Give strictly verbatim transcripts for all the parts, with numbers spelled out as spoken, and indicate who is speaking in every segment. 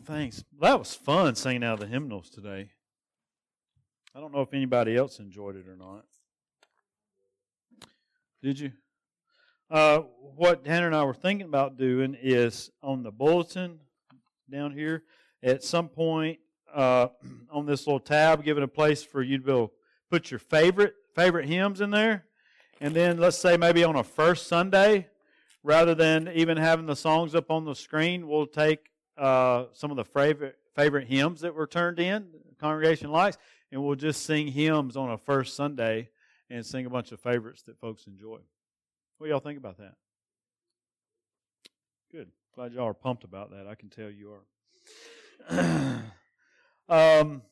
Speaker 1: Thanks. That was fun singing out of the hymnals today. I don't know if anybody else enjoyed it or not. Did you? Uh, what Hannah and I were thinking about doing is on the bulletin down here, at some point uh, on this little tab, giving a place for you to be able to put your favorite favorite hymns in there. And then let's say maybe on a first Sunday, rather than even having the songs up on the screen, we'll take uh, some of the favorite favorite hymns that were turned in, the congregation likes, and we'll just sing hymns on a first Sunday and sing a bunch of favorites that folks enjoy. What do y'all think about that? Good. Glad y'all are pumped about that. I can tell you are. um,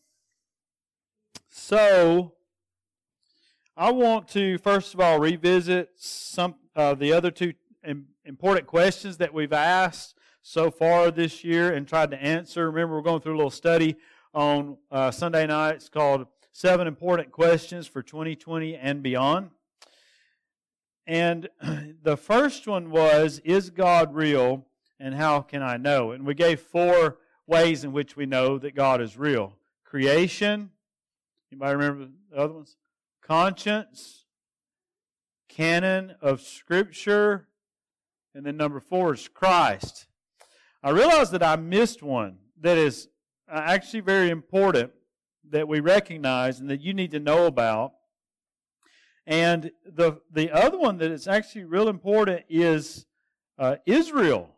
Speaker 1: so, I want to, first of all, revisit some uh, the other two important questions that we've asked so far this year and tried to answer. Remember, we're going through a little study on uh, Sunday nights called Seven Important Questions for twenty twenty and Beyond. And the first one was, is God real and how can I know? And we gave four ways in which we know that God is real. Creation. Anybody remember the other ones? Conscience. Canon of Scripture. And then number four is Christ. I realized that I missed one that is actually very important that we recognize and that you need to know about. And the the other one that is actually real important is uh, Israel.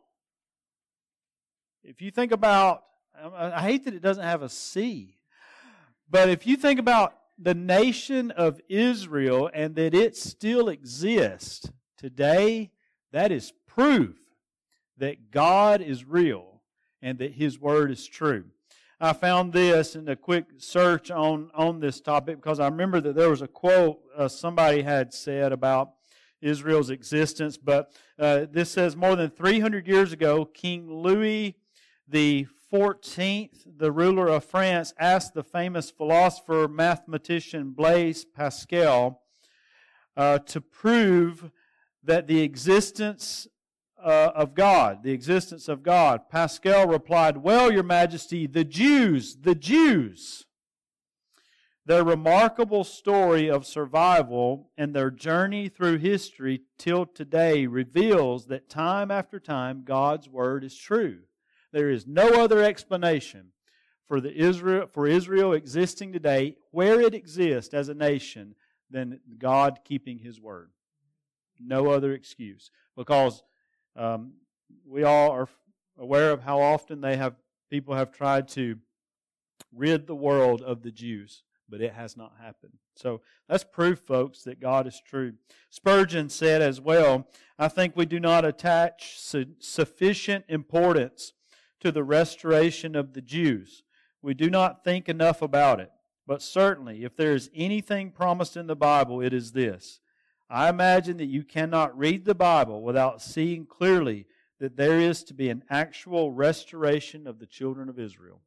Speaker 1: If you think about, I hate that it doesn't have a C, but if you think about the nation of Israel and that it still exists today, that is proof that God is real and that His Word is true. I found this in a quick search on, on this topic because I remember that there was a quote uh, somebody had said about Israel's existence, but uh, this says, more than three hundred years ago, King Louis the fourteenth, the ruler of France, asked the famous philosopher, mathematician Blaise Pascal uh, to prove that the existence Uh, of God, the existence of God. Pascal replied, well, Your Majesty, the Jews, the Jews, their remarkable story of survival and their journey through history till today reveals that time after time God's Word is true. There is no other explanation for the Israel for Israel existing today, where it exists as a nation, than God keeping His Word. No other excuse. Because Um, we all are aware of how often they have people have tried to rid the world of the Jews, but it has not happened. So that's proof, folks, that God is true. Spurgeon said as well, I think we do not attach su- sufficient importance to the restoration of the Jews. We do not think enough about it. But certainly, if there is anything promised in the Bible, it is this. I imagine that you cannot read the Bible without seeing clearly that there is to be an actual restoration of the children of Israel.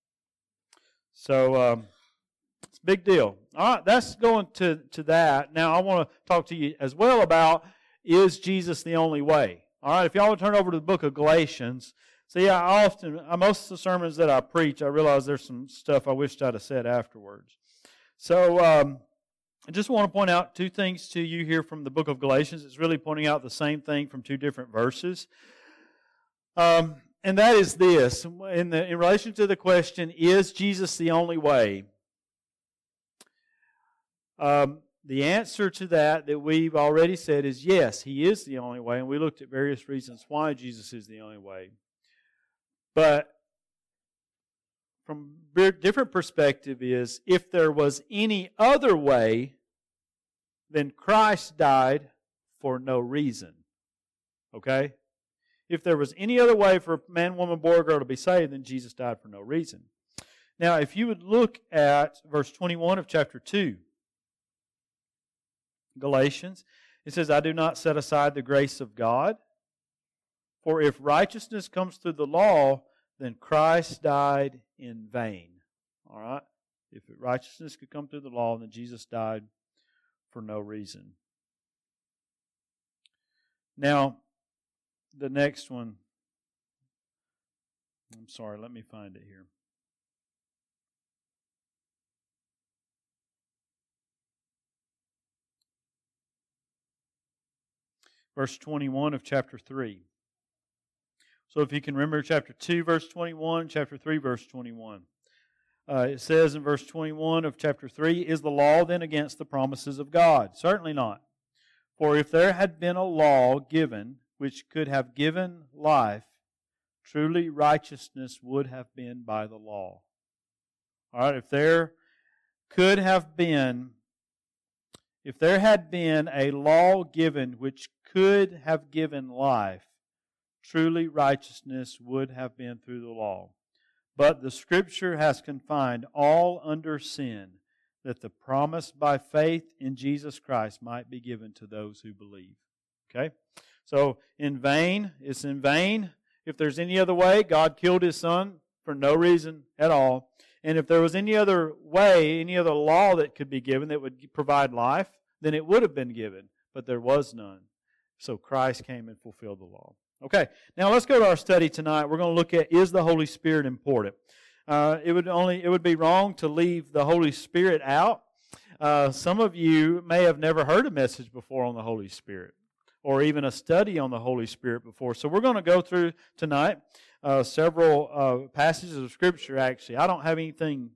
Speaker 1: So, um, it's a big deal. All right, that's going to, to that. Now, I want to talk to you as well about, is Jesus the only way? All right, if y'all would turn over to the book of Galatians. So, yeah, I often, most of the sermons that I preach, I realize there's some stuff I wished I'd have said afterwards. So, um, I just want to point out two things to you here from the book of Galatians. It's really pointing out the same thing from two different verses. Um, and that is this. In, the, in relation to the question, is Jesus the only way? Um, the answer to that that we've already said is yes, He is the only way. And we looked at various reasons why Jesus is the only way. But from a different perspective is, if there was any other way, then Christ died for no reason. Okay? If there was any other way for a man, woman, boy, or girl to be saved, then Jesus died for no reason. Now, if you would look at verse twenty-one of chapter two, Galatians, it says, I do not set aside the grace of God, for if righteousness comes through the law, then Christ died in vain. All right? If righteousness could come through the law, then Jesus died for no reason. Now, the next one. I'm sorry, let me find it here. Verse twenty-one of chapter three. So if you can remember chapter two, verse twenty-one, chapter three, verse twenty-one. Uh, it says in verse twenty-one of chapter three, is the law then against the promises of God? Certainly not. For if there had been a law given which could have given life, truly righteousness would have been by the law. All right, if there could have been, if there had been a law given which could have given life, truly righteousness would have been through the law. But the Scripture has confined all under sin, that the promise by faith in Jesus Christ might be given to those who believe. Okay? So, in vain, it's in vain. If there's any other way, God killed His Son for no reason at all. And if there was any other way, any other law that could be given that would provide life, then it would have been given. But there was none. So Christ came and fulfilled the law. Okay, now let's go to our study tonight. We're going to look at, is the Holy Spirit important? Uh, it would only it would be wrong to leave the Holy Spirit out. Uh, some of you may have never heard a message before on the Holy Spirit, or even a study on the Holy Spirit before. So we're going to go through tonight uh, several uh, passages of Scripture. Actually, I don't have anything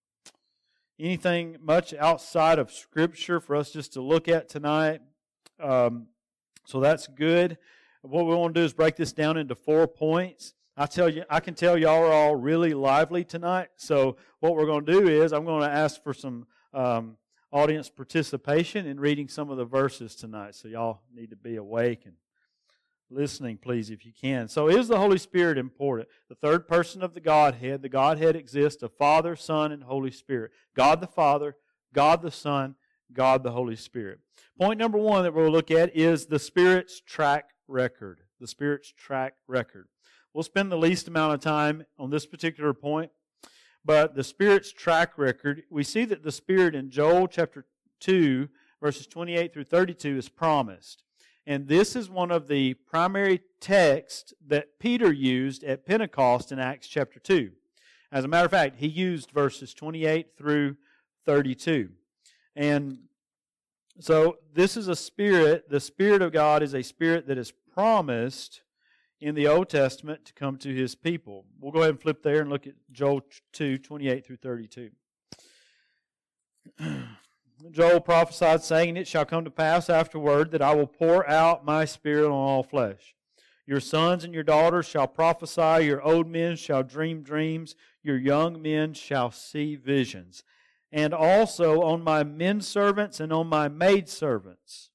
Speaker 1: anything much outside of Scripture for us just to look at tonight. Um, so that's good. What we want to do is break this down into four points. I tell you, I can tell y'all are all really lively tonight. So what we're going to do is I'm going to ask for some um, audience participation in reading some of the verses tonight. So y'all need to be awake and listening, please, if you can. So is the Holy Spirit important? The third person of the Godhead. The Godhead exists of Father, Son, and Holy Spirit. God the Father, God the Son, God the Holy Spirit. Point number one that we'll look at is the Spirit's track record. The Spirit's track record. We'll spend the least amount of time on this particular point, but the Spirit's track record, we see that the Spirit in Joel chapter two, verses twenty-eight through thirty-two is promised. And this is one of the primary texts that Peter used at Pentecost in Acts chapter two. As a matter of fact, he used verses twenty-eight through thirty-two. And so this is a Spirit, the Spirit of God is a Spirit that is promised in the Old Testament to come to His people. We'll go ahead and flip there and look at Joel two, twenty-eight through thirty-two. Joel prophesied, saying, it shall come to pass afterward that I will pour out my Spirit on all flesh. Your sons and your daughters shall prophesy, your old men shall dream dreams, your young men shall see visions. And also on my men servants and on my maid servants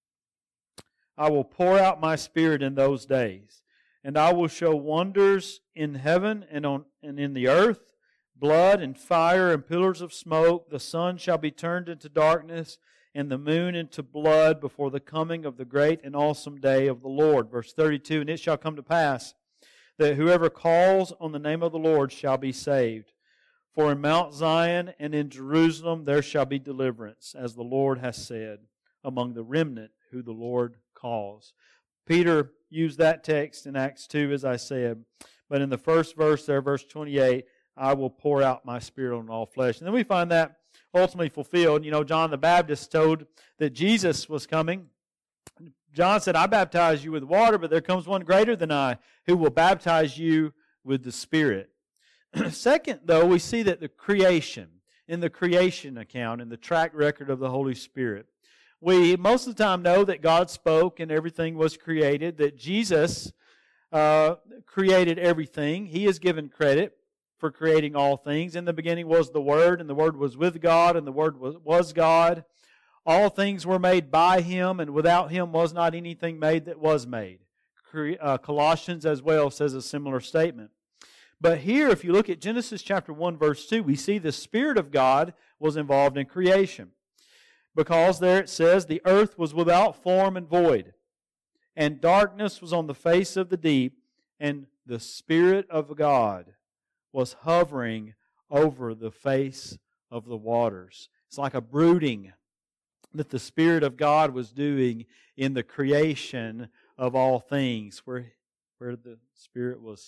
Speaker 1: I will pour out my Spirit in those days. And I will show wonders in heaven and on and in the earth, blood and fire and pillars of smoke. The sun shall be turned into darkness and the moon into blood before the coming of the great and awesome day of the Lord. Verse thirty-two, and it shall come to pass that whoever calls on the name of the Lord shall be saved. For in Mount Zion and in Jerusalem there shall be deliverance, as the Lord has said, among the remnant who the Lord calls. Peter used that text in Acts two, as I said. But in the first verse there, verse twenty-eight, I will pour out my Spirit on all flesh. And then we find that ultimately fulfilled. You know, John the Baptist told that Jesus was coming. John said, I baptize you with water, but there comes one greater than I who will baptize you with the Spirit. Second, though, we see that the creation, in the creation account, in the track record of the Holy Spirit, we most of the time know that God spoke and everything was created, that Jesus uh, created everything. He is given credit for creating all things. In the beginning was the Word, and the Word was with God, and the Word was, was God. All things were made by Him, and without Him was not anything made that was made. Uh, Colossians as well says a similar statement. But here, if you look at Genesis chapter one, verse two, we see the Spirit of God was involved in creation. Because there it says, the earth was without form and void, and darkness was on the face of the deep, and the Spirit of God was hovering over the face of the waters. It's like a brooding that the Spirit of God was doing in the creation of all things, where, where the Spirit was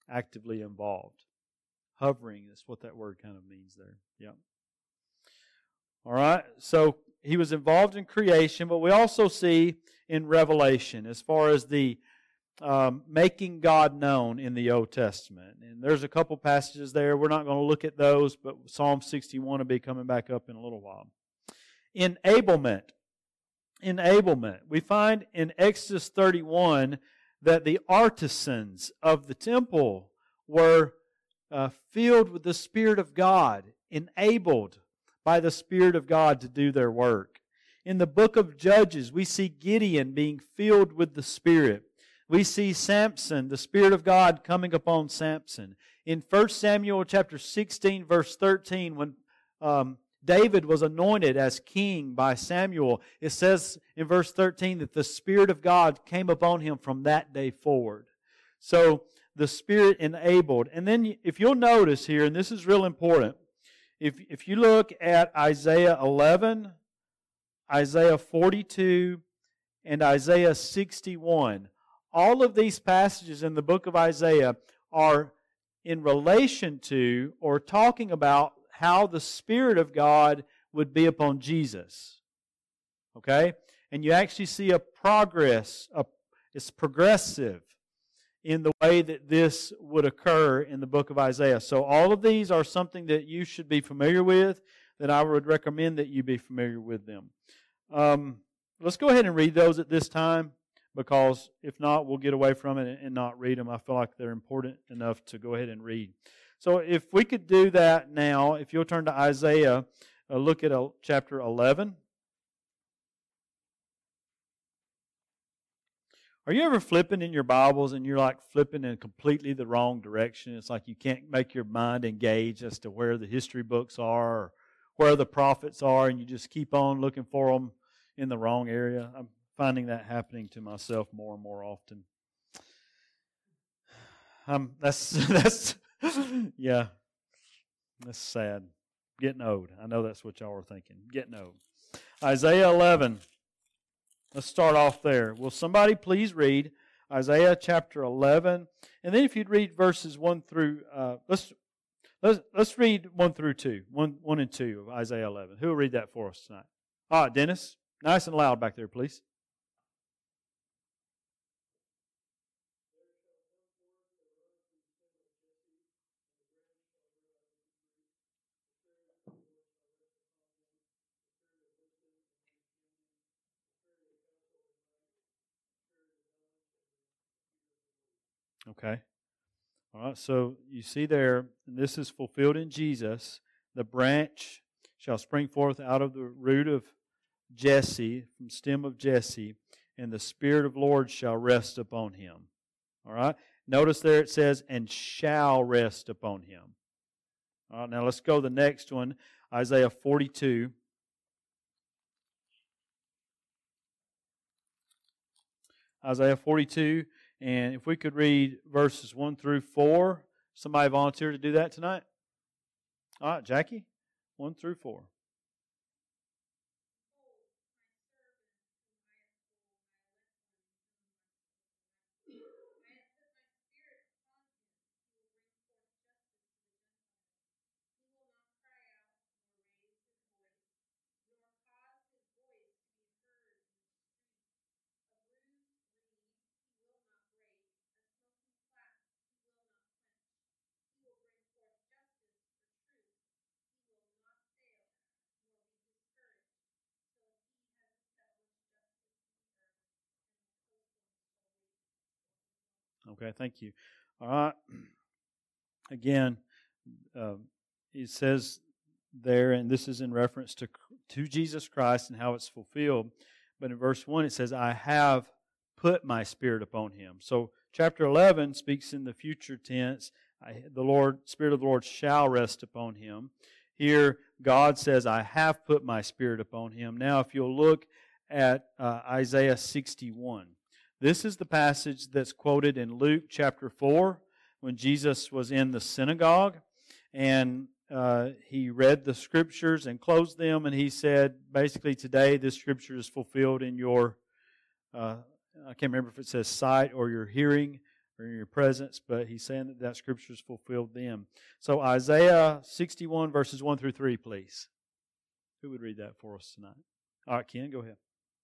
Speaker 1: actively involved. Hovering is what that word kind of means there. Yeah. All right. So he was involved in creation, but we also see in Revelation as far as the um, making God known in the Old Testament. And there's a couple passages there. We're not going to look at those, but Psalm sixty-one will be coming back up in a little while. Enablement. Enablement. We find in Exodus thirty-one that the artisans of the temple were uh, filled with the Spirit of God, enabled by the Spirit of God to do their work. In the book of Judges, we see Gideon being filled with the Spirit. We see Samson, the Spirit of God coming upon Samson. In First Samuel chapter sixteen, verse thirteen, when um, David was anointed as king by Samuel, it says in verse thirteen that the Spirit of God came upon him from that day forward. So the Spirit enabled. And then if you'll notice here, and this is real important, if, if you look at Isaiah eleven, Isaiah forty-two, and Isaiah sixty-one, all of these passages in the book of Isaiah are in relation to or talking about how the Spirit of God would be upon Jesus. Okay? And you actually see a progress, a, it's progressive in the way that this would occur in the book of Isaiah. So all of these are something that you should be familiar with, that I would recommend that you be familiar with them. Um, let's go ahead and read those at this time, because if not, we'll get away from it and not read them. I feel like they're important enough to go ahead and read. So if we could do that now, if you'll turn to Isaiah, uh, look at uh, chapter eleven. Are you ever flipping in your Bibles and you're like flipping in completely the wrong direction? It's like you can't make your mind engage as to where the history books are or where the prophets are, and you just keep on looking for them in the wrong area. I'm finding that happening to myself more and more often. Um, that's that's yeah, that's sad. Getting old. I know that's what y'all are thinking. Getting old. Isaiah eleven. Let's start off there. Will somebody please read Isaiah chapter eleven, and then if you'd read verses one through uh, let's let's let's read one through two, one one and two of Isaiah eleven. Who will read that for us tonight? All right, Dennis, nice and loud back there, please. Okay. All right, so you see there, and this is fulfilled in Jesus, the branch shall spring forth out of the root of Jesse, from stem of Jesse, and the Spirit of Lord shall rest upon him. All right? Notice there it says, and shall rest upon him. All right, now let's go to the next one, Isaiah forty-two. Isaiah forty-two. And if we could read verses one through four. Somebody volunteer to do that tonight? All right, Jackie, one through four. Okay, thank you. All right. Again, uh, it says there, and this is in reference to, to Jesus Christ and how it's fulfilled. But in verse one, it says, I have put my Spirit upon him. So chapter eleven speaks in the future tense. I, the Lord, Spirit of the Lord shall rest upon him. Here, God says, I have put my Spirit upon him. Now, if you'll look at uh, Isaiah sixty-one. This is the passage that's quoted in Luke chapter four when Jesus was in the synagogue and uh, he read the Scriptures and closed them, and he said, basically, today this Scripture is fulfilled in your, uh, I can't remember if it says sight or your hearing. or in your presence, but he's saying that that scripture is fulfilled then. So Isaiah sixty-one, verses one through three, please. Who would read that for us tonight? All right, Ken, go ahead.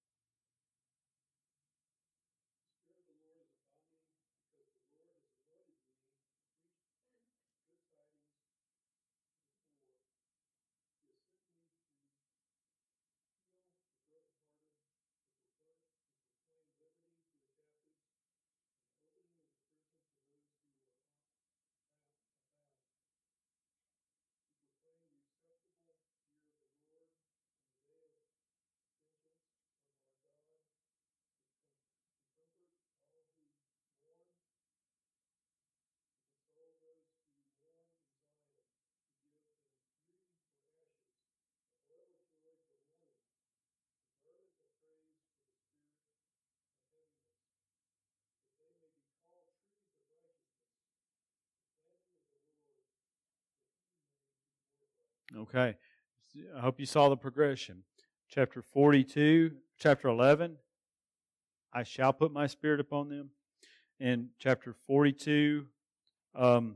Speaker 1: Okay. I hope you saw the progression. Chapter forty-two, chapter eleven, I shall put my spirit upon them. In chapter forty-two, um,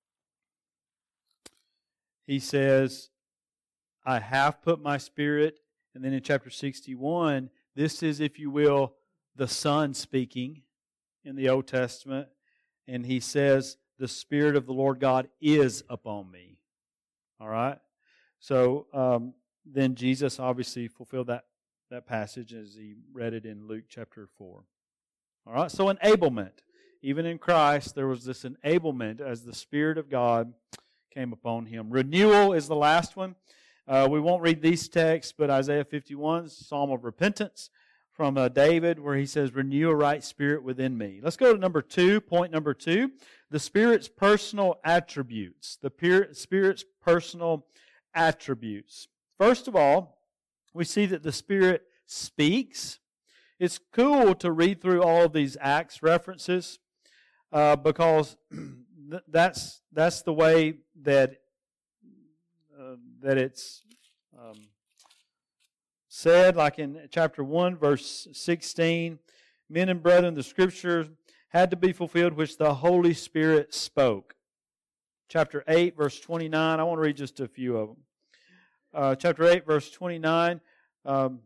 Speaker 1: he says, I have put my spirit. And then in chapter sixty-one, this is, if you will, the Son speaking in the Old Testament. And he says, the Spirit of the Lord God is upon me. All right? So um, then Jesus obviously fulfilled that, that passage as he read it in Luke chapter four. All right, so enablement. Even in Christ, there was this enablement as the Spirit of God came upon him. Renewal is the last one. Uh, we won't read these texts, but Isaiah fifty-one, Psalm of Repentance from uh, David, where he says, renew a right spirit within me. Let's go to number two, point number two, the Spirit's personal attributes. The Spirit's personal attributes. First of all, we see that the Spirit speaks. It's cool to read through all of these Acts references uh, because that's that's the way that uh, that it's um, said. Like in chapter one, verse sixteen, men and brethren, the Scriptures had to be fulfilled, which the Holy Spirit spoke. Chapter eight, verse twenty-nine. I want to read just a few of them. Uh, chapter eight, verse twenty-nine. Um,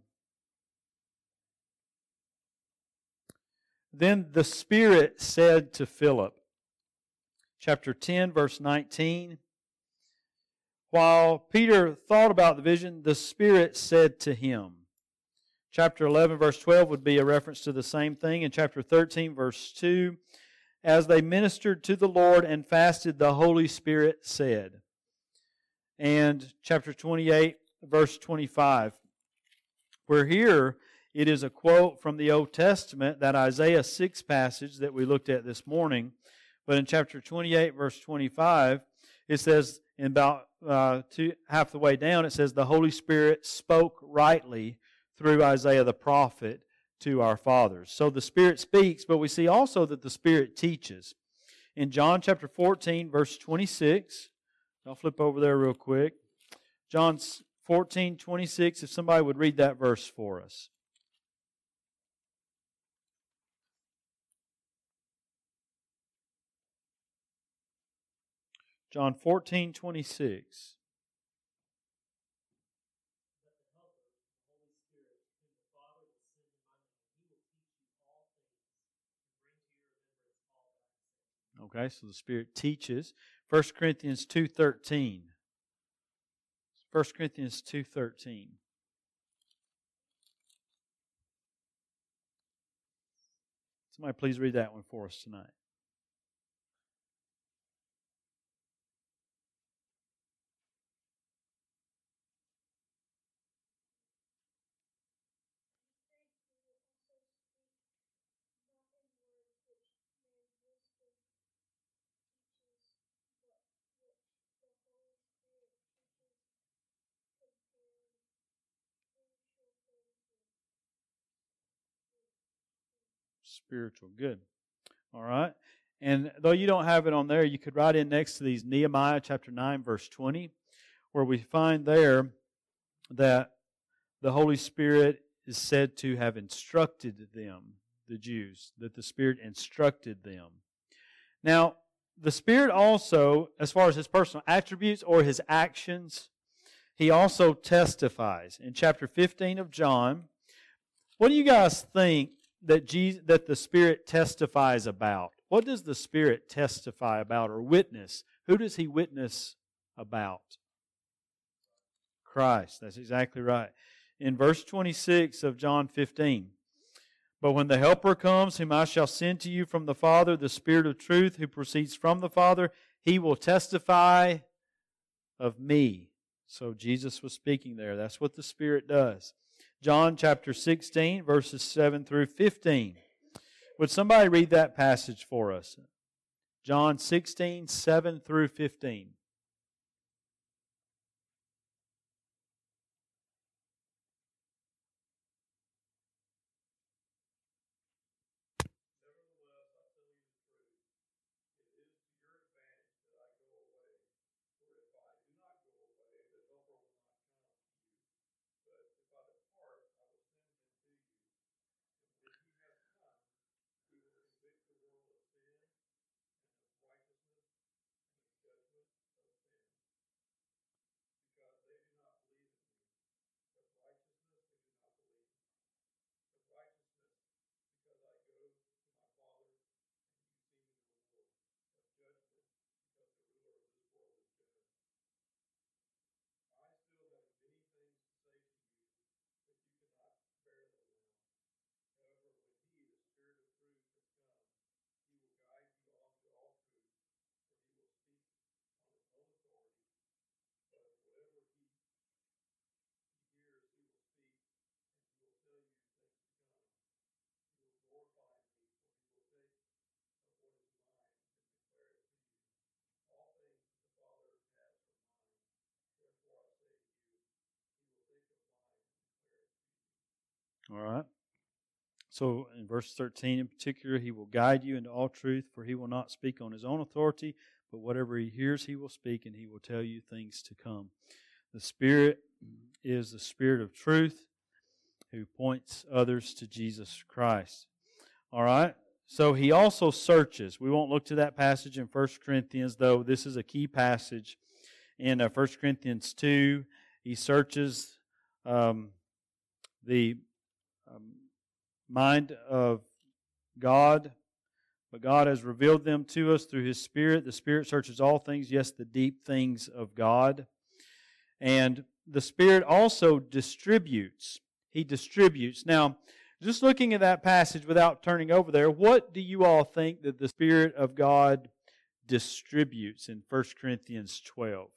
Speaker 1: Then the Spirit said to Philip. Chapter ten, verse nineteen. While Peter thought about the vision, the Spirit said to him. Chapter eleven, verse twelve would be a reference to the same thing. In chapter thirteen, verse two, as they ministered to the Lord and fasted, the Holy Spirit said. And chapter twenty-eight, verse twenty-five. We're here. It is a quote from the Old Testament, that Isaiah six passage that we looked at this morning. But in chapter twenty-eight, verse twenty-five, it says, in about uh, two, half the way down, it says, the Holy Spirit spoke rightly through Isaiah the prophet to our fathers. So the Spirit speaks, but we see also that the Spirit teaches. In John chapter fourteen, verse twenty-six, I'll flip over there real quick. John fourteen, twenty-six, if somebody would read that verse for us. John fourteen, twenty-six. Okay, so the Spirit teaches. First Corinthians two thirteen. First Corinthians two thirteen. Somebody please read that one for us tonight. Spiritual, good. All right. And though you don't have it on there, you could write in next to these Nehemiah chapter nine, verse twenty, where we find there that the Holy Spirit is said to have instructed them, the Jews, that the Spirit instructed them. Now, the Spirit also, as far as His personal attributes or His actions, He also testifies. In chapter fifteen of John, what do you guys think that Jesus, that the Spirit testifies about? What does the Spirit testify about or witness? Who does He witness about? Christ. That's exactly right. In verse twenty-six of John fifteen, but when the Helper comes, whom I shall send to you from the Father, the Spirit of truth, who proceeds from the Father, He will testify of me. So Jesus was speaking there. That's what the Spirit does. John chapter sixteen, verses seven through fifteen. Would somebody read that passage for us? John sixteen, seven through fifteen. All right. So in verse thirteen in particular, He will guide you into all truth, for He will not speak on His own authority, but whatever He hears He will speak, and He will tell you things to come. The Spirit is the Spirit of truth who points others to Jesus Christ. All right? So He also searches. We won't look to that passage in First Corinthians, though this is a key passage. In uh, First Corinthians two, He searches um, the um, mind of God, but God has revealed them to us through His Spirit. The Spirit searches all things, yes, the deep things of God. And the Spirit also distributes. He distributes. Now, just looking at that passage without turning over there, what do you all think that the Spirit of God distributes in First Corinthians twelve?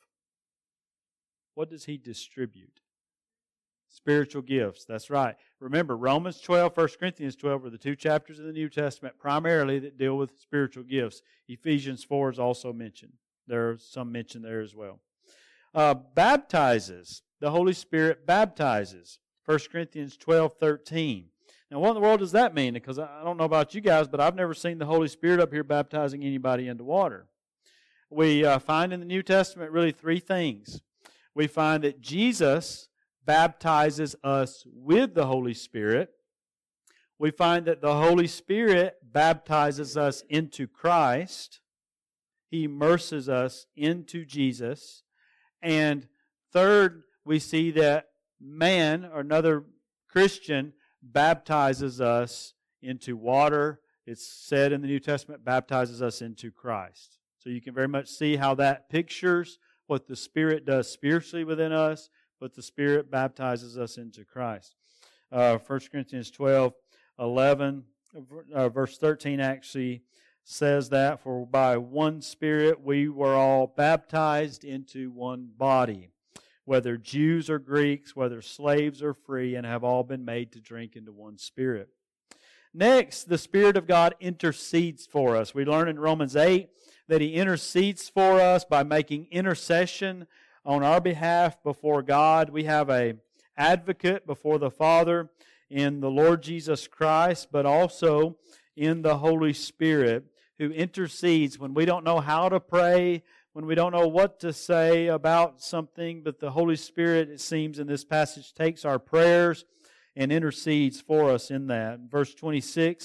Speaker 1: What does He distribute? Spiritual gifts. That's right. Remember, Romans twelve, First Corinthians twelve are the two chapters of the New Testament primarily that deal with spiritual gifts. Ephesians four is also mentioned. There are some mentioned there as well. Uh, baptizes. The Holy Spirit baptizes. First Corinthians twelve, thirteen. Now, what in the world does that mean? Because I don't know about you guys, but I've never seen the Holy Spirit up here baptizing anybody into water. We uh, find in the New Testament really three things. We find that Jesus baptizes us with the Holy Spirit. We find that the Holy Spirit baptizes us into Christ. He immerses us into Jesus. And third, we see that man, or another Christian, baptizes us into water. It's said in the New Testament, baptizes us into Christ. So you can very much see how that pictures what the Spirit does spiritually within us, but the Spirit baptizes us into Christ. Uh, First Corinthians twelve, eleven, uh, verse thirteen actually says that, for by one Spirit we were all baptized into one body, whether Jews or Greeks, whether slaves or free, and have all been made to drink into one Spirit. Next, the Spirit of God intercedes for us. We learn in Romans eight that He intercedes for us by making intercession on our behalf before God. We have an advocate before the Father in the Lord Jesus Christ, but also in the Holy Spirit, who intercedes when we don't know how to pray, when we don't know what to say about something, but the Holy Spirit, it seems in this passage, takes our prayers and intercedes for us in that. Verse twenty-six,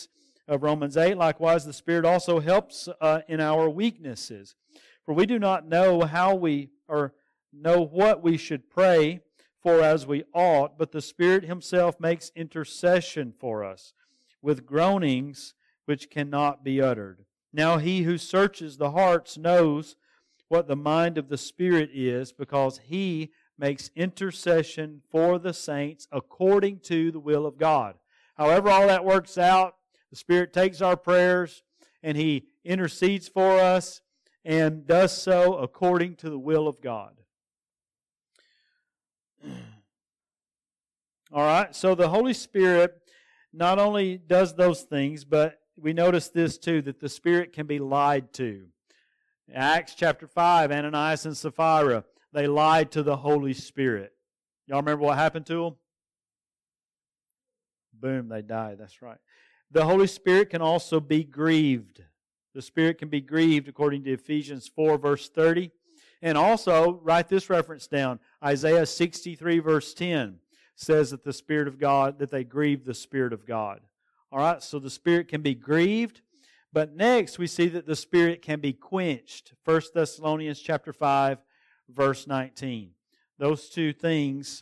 Speaker 1: of Romans eight, likewise the Spirit also helps uh, in our weaknesses. For we do not know how we, or know what we should pray for as we ought, but the Spirit Himself makes intercession for us with groanings which cannot be uttered. Now He who searches the hearts knows what the mind of the Spirit is, because He makes intercession for the saints according to the will of God. However all that works out, the Spirit takes our prayers and He intercedes for us and does so according to the will of God. All right, so the Holy Spirit not only does those things, but we notice this too, that the Spirit can be lied to. Acts chapter five, Ananias and Sapphira, they lied to the Holy Spirit. Y'all remember what happened to them? Boom, they died. That's right. The Holy Spirit can also be grieved. The Spirit can be grieved according to Ephesians four, verse thirty. And also, write this reference down. Isaiah sixty-three, verse ten says that the Spirit of God, that they grieve the Spirit of God. All right, so the Spirit can be grieved. But next, we see that the Spirit can be quenched. First Thessalonians chapter five, verse nineteen. Those two things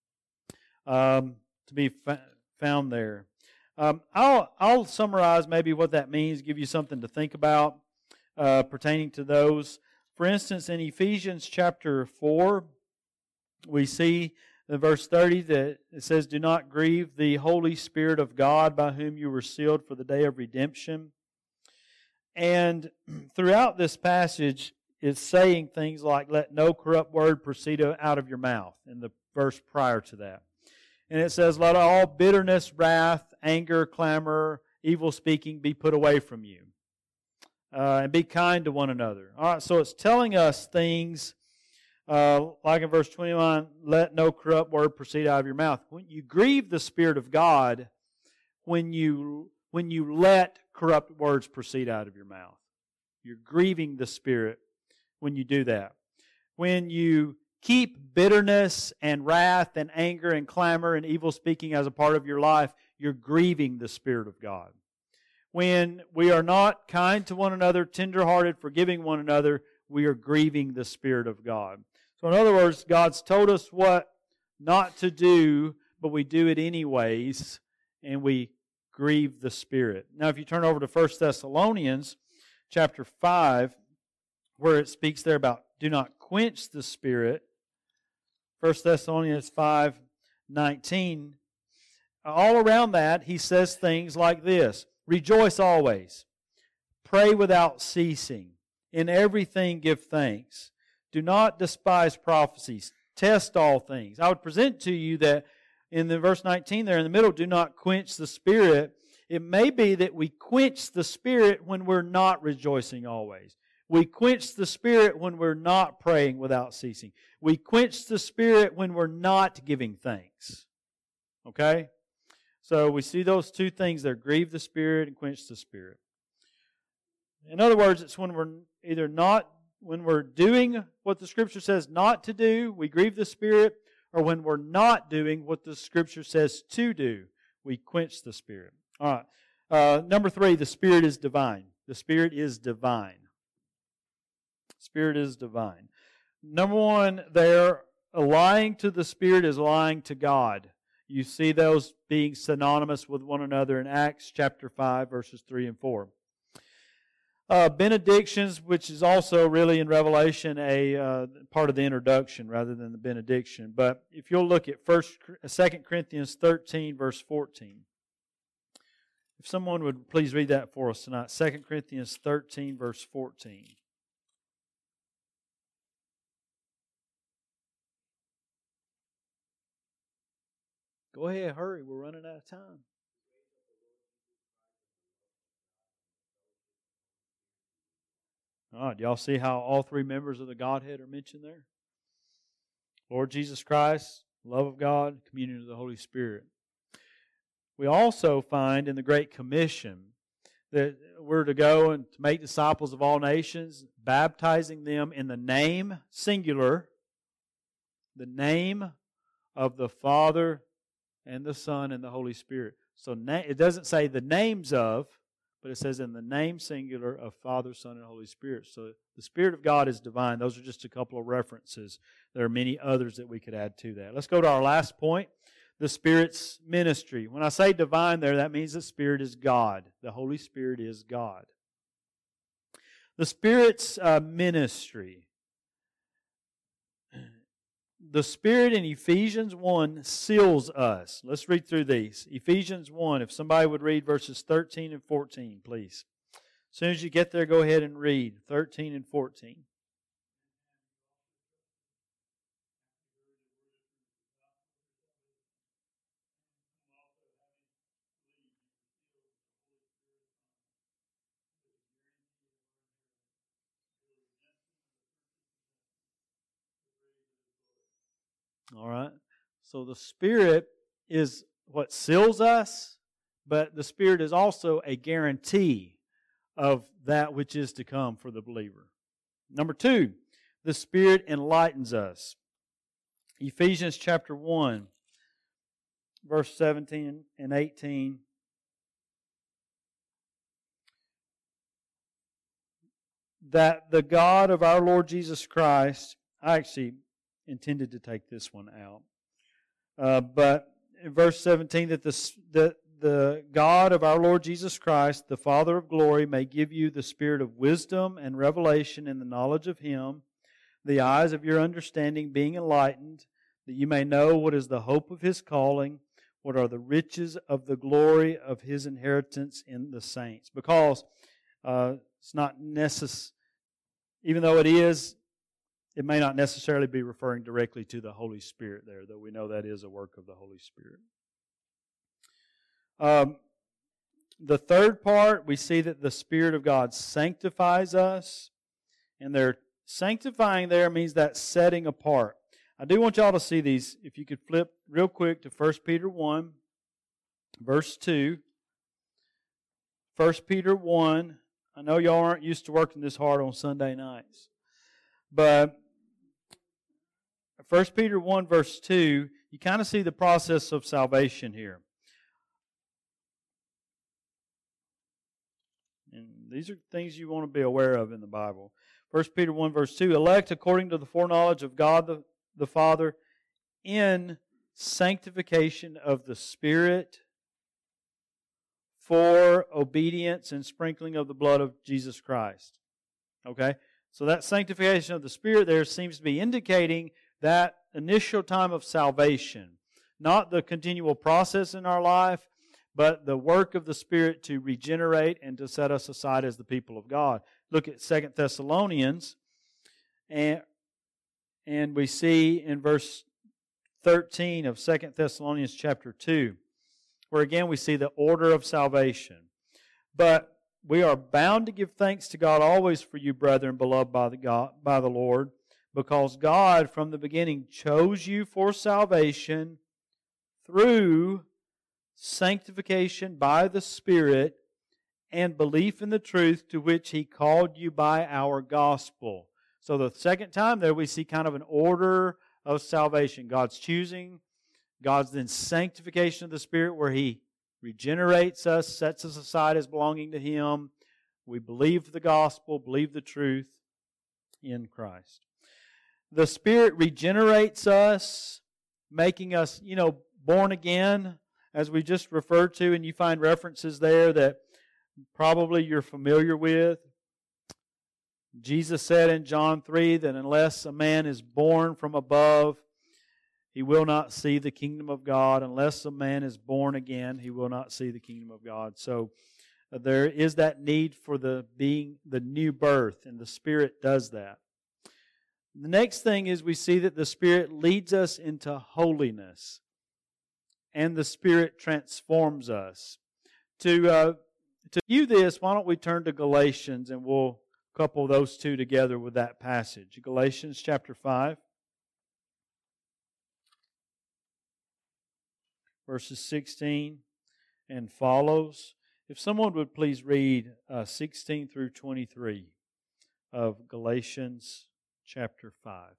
Speaker 1: um, to be fa- found there. Um, I'll, I'll summarize maybe what that means, give you something to think about uh, pertaining to those. For instance, in Ephesians chapter four, we see in verse thirty that it says, "Do not grieve the Holy Spirit of God, by whom you were sealed for the day of redemption." And throughout this passage, it's saying things like, "Let no corrupt word proceed out of your mouth," in the verse prior to that. And it says, "Let all bitterness, wrath, anger, clamor, evil speaking be put away from you. Uh, and be kind to one another." All right, so it's telling us things uh, like in verse twenty-one, "Let no corrupt word proceed out of your mouth." When you grieve the Spirit of God, when you when you let corrupt words proceed out of your mouth, you're grieving the Spirit when you do that. When you keep bitterness and wrath and anger and clamor and evil speaking as a part of your life, you're grieving the Spirit of God. When we are not kind to one another, tenderhearted, forgiving one another, we are grieving the Spirit of God. So in other words, God's told us what not to do, but we do it anyways, and we grieve the Spirit. Now if you turn over to First Thessalonians chapter five, where it speaks there about do not quench the Spirit, First Thessalonians five nineteen, all around that he says things like this: "Rejoice always, pray without ceasing, in everything give thanks, do not despise prophecies, test all things." I would present to you that in the verse nineteen there in the middle, "do not quench the Spirit." It may be that we quench the Spirit when we're not rejoicing always. We quench the Spirit when we're not praying without ceasing. We quench the Spirit when we're not giving thanks. Okay? So we see those two things there: grieve the Spirit and quench the Spirit. In other words, it's when we're either not, when we're doing what the Scripture says not to do, we grieve the Spirit, or when we're not doing what the Scripture says to do, we quench the Spirit. All right. Uh, number three, the Spirit is divine. The Spirit is divine. Spirit is divine. Number one, there, lying to the Spirit is lying to God. You see those being synonymous with one another in Acts chapter five, verses three and four. Uh, benedictions, which is also really in Revelation a uh, part of the introduction rather than the benediction. But if you'll look at First, Second Corinthians thirteen, verse fourteen. If someone would please read that for us tonight. Second Corinthians thirteen, verse fourteen. Go ahead, hurry. We're running out of time. All right, do y'all see how all three members of the Godhead are mentioned there? Lord Jesus Christ, love of God, communion of the Holy Spirit. We also find in the Great Commission that we're to go and to make disciples of all nations, baptizing them in the name, singular, the name of the Father and the Son and the Holy Spirit. So it doesn't say the names of, but it says in the name singular of Father, Son, and Holy Spirit. So the Spirit of God is divine. Those are just a couple of references. There are many others that we could add to that. Let's go to our last point, the Spirit's ministry. When I say divine there, that means the Spirit is God. The Holy Spirit is God. The Spirit's uh, ministry. The Spirit in Ephesians one seals us. Let's read through these. Ephesians one, if somebody would read verses thirteen and fourteen, please. As soon as you get there, go ahead and read thirteen and fourteen. All right. So the Spirit is what seals us, but the Spirit is also a guarantee of that which is to come for the believer. Number two, the Spirit enlightens us. Ephesians chapter one, verse seventeen and eighteen. That the God of our Lord Jesus Christ, I actually intended to take this one out. Uh, but in verse seventeen, that the, the, the God of our Lord Jesus Christ, the Father of glory, may give you the spirit of wisdom and revelation in the knowledge of Him, the eyes of your understanding being enlightened, that you may know what is the hope of His calling, what are the riches of the glory of His inheritance in the saints. Because uh, it's not necessary, even though it is, it may not necessarily be referring directly to the Holy Spirit there, though we know that is a work of the Holy Spirit. Um, the third part, we see that the Spirit of God sanctifies us, and their sanctifying there means that setting apart. I do want y'all to see these. If you could flip real quick to First Peter one, verse two. First Peter one. I know y'all aren't used to working this hard on Sunday nights, but First Peter one, verse two, you kind of see the process of salvation here. And these are things you want to be aware of in the Bible. First Peter one, verse two, elect according to the foreknowledge of God the, the Father in sanctification of the Spirit for obedience and sprinkling of the blood of Jesus Christ. Okay? So that sanctification of the Spirit there seems to be indicating that initial time of salvation. Not the continual process in our life, but the work of the Spirit to regenerate and to set us aside as the people of God. Look at Second Thessalonians, and, and we see in verse thirteen of Second Thessalonians chapter two, where again we see the order of salvation. But we are bound to give thanks to God always for you, brethren, beloved by the God, by the Lord, because God from the beginning chose you for salvation through sanctification by the Spirit and belief in the truth to which He called you by our gospel. So the second time there we see kind of an order of salvation. God's choosing, God's then sanctification of the Spirit where He regenerates us, sets us aside as belonging to Him. We believe the gospel, believe the truth in Christ. The Spirit regenerates us, making us, you know, born again, as we just referred to, and you find references there that probably you're familiar with. Jesus said in John three that unless a man is born from above, he will not see the kingdom of God. Unless a man is born again, he will not see the kingdom of God. So uh, there is that need for the being the new birth, and the Spirit does that. The next thing is we see that the Spirit leads us into holiness, and the Spirit transforms us. To uh, to view this, why don't we turn to Galatians, and we'll couple those two together with that passage. Galatians chapter five. Verses sixteen and follows. If someone would please read uh, sixteen through twenty-three of Galatians chapter five.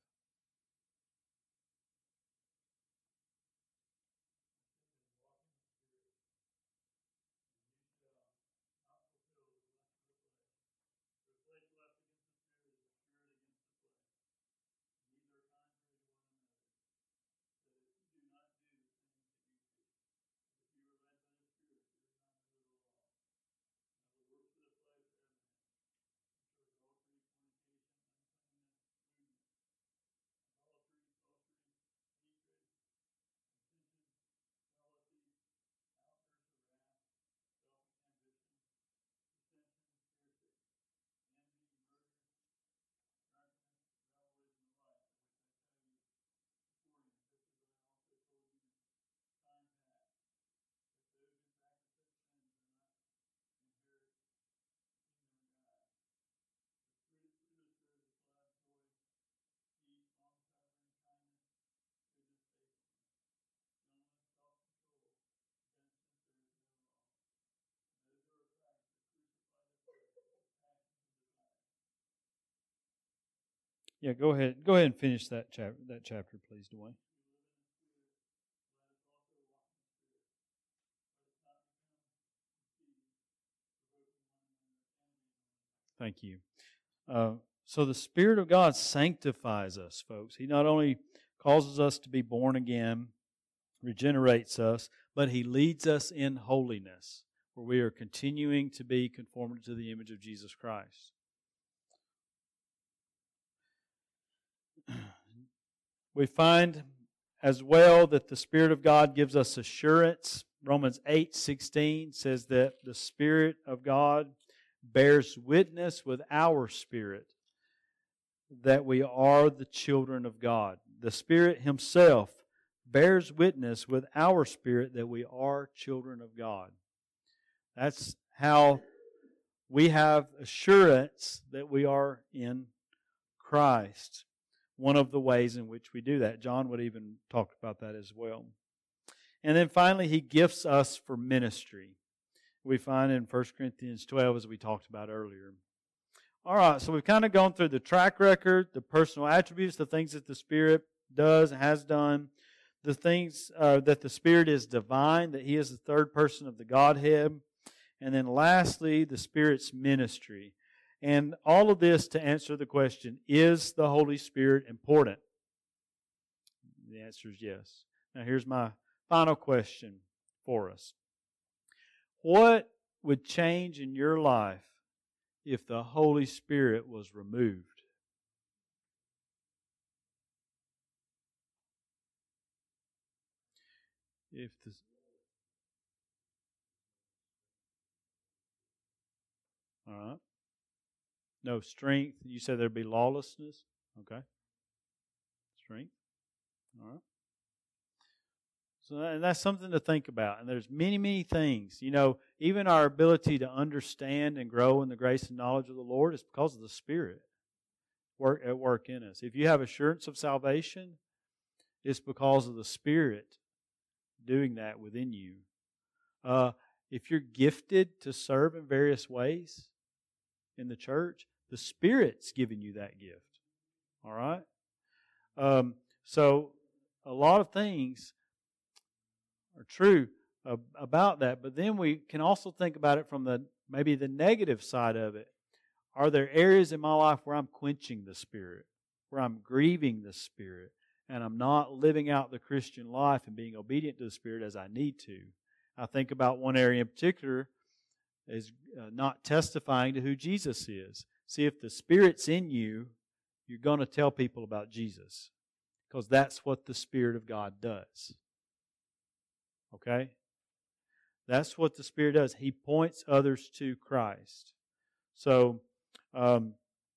Speaker 1: Yeah, go ahead. Go ahead and finish that chapter. That chapter, please, Dwayne. Thank you. Uh, so the Spirit of God sanctifies us, folks. He not only causes us to be born again, regenerates us, but He leads us in holiness, where we are continuing to be conformed to the image of Jesus Christ. We find as well that the Spirit of God gives us assurance. Romans eight sixteen says that the Spirit of God bears witness with our spirit that we are the children of God. The Spirit Himself bears witness with our spirit that we are children of God. That's how we have assurance that we are in Christ. One of the ways in which we do that. John would even talk about that as well. And then finally, He gifts us for ministry. We find in First Corinthians twelve, as we talked about earlier. All right, so we've kind of gone through the track record, the personal attributes, the things that the Spirit does, has done, the things uh, that the Spirit is divine, that He is the third person of the Godhead, and then lastly, the Spirit's ministry. And all of this to answer the question, is the Holy Spirit important? The answer is yes. Now here's my final question for us. What would change in your life if the Holy Spirit was removed? If the All right. No strength. You said there'd be lawlessness. Okay. Strength. All right. So and that's something to think about. And there's many, many things. You know, even our ability to understand and grow in the grace and knowledge of the Lord is because of the Spirit work at work in us. If you have assurance of salvation, it's because of the Spirit doing that within you. Uh, if you're gifted to serve in various ways in the church, the Spirit's giving you that gift. All right? Um, so a lot of things are true uh, about that, but then we can also think about it from the maybe the negative side of it. Are there areas in my life where I'm quenching the Spirit, where I'm grieving the Spirit, and I'm not living out the Christian life and being obedient to the Spirit as I need to? I think about one area in particular is uh, not testifying to who Jesus is. See, if the Spirit's in you, you're going to tell people about Jesus, because that's what the Spirit of God does. Okay? That's what the Spirit does. He points others to Christ. So, um,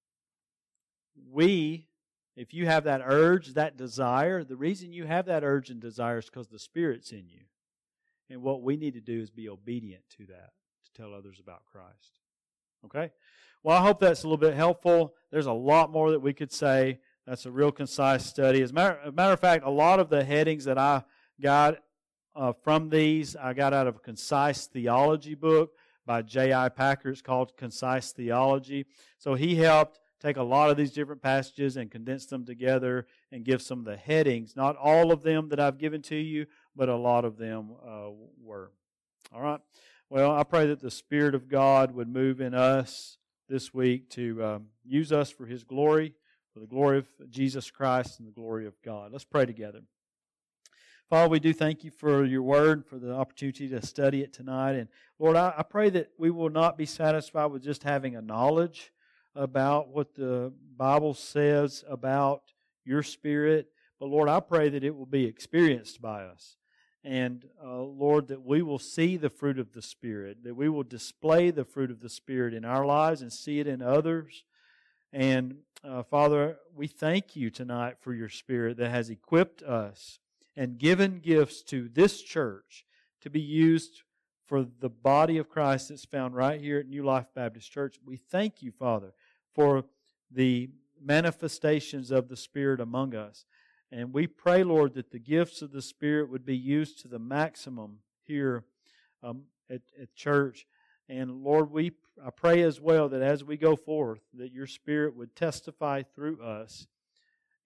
Speaker 1: we, if you have that urge, that desire, the reason you have that urge and desire is because the Spirit's in you. And what we need to do is be obedient to that, to tell others about Christ. Okay? Well, I hope that's a little bit helpful. There's a lot more that we could say. That's a real concise study. As a matter, as a matter of fact, a lot of the headings that I got uh, from these, I got out of a Concise Theology book by J I Packer. It's called Concise Theology. So he helped take a lot of these different passages and condense them together and give some of the headings. Not all of them that I've given to you, but a lot of them uh, were. All right. Well, I pray that the Spirit of God would move in us this week to um, use us for His glory, for the glory of Jesus Christ and the glory of God. Let's pray together. Father, we do thank You for Your Word, for the opportunity to study it tonight. And Lord, I, I pray that we will not be satisfied with just having a knowledge about what the Bible says about Your Spirit, but Lord, I pray that it will be experienced by us. And uh, Lord, that we will see the fruit of the Spirit, that we will display the fruit of the Spirit in our lives and see it in others. And uh, Father, we thank You tonight for Your Spirit that has equipped us and given gifts to this church to be used for the body of Christ that's found right here at New Life Baptist Church. We thank You, Father, for the manifestations of the Spirit among us. And we pray, Lord, that the gifts of the Spirit would be used to the maximum here um, at, at church. And Lord, we I pray as well that as we go forth, that Your Spirit would testify through us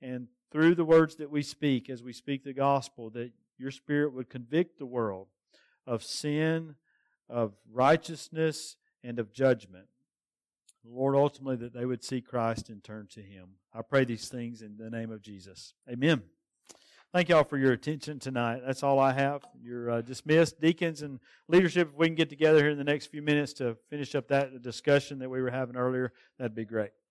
Speaker 1: and through the words that we speak, as we speak the gospel, that your Spirit would convict the world of sin, of righteousness, and of judgment. Lord, ultimately that they would see Christ and turn to Him. I pray these things in the name of Jesus. Amen. Thank y'all for your attention tonight. That's all I have. You're uh, dismissed. Deacons and leadership, if we can get together here in the next few minutes to finish up that discussion that we were having earlier, that'd be great.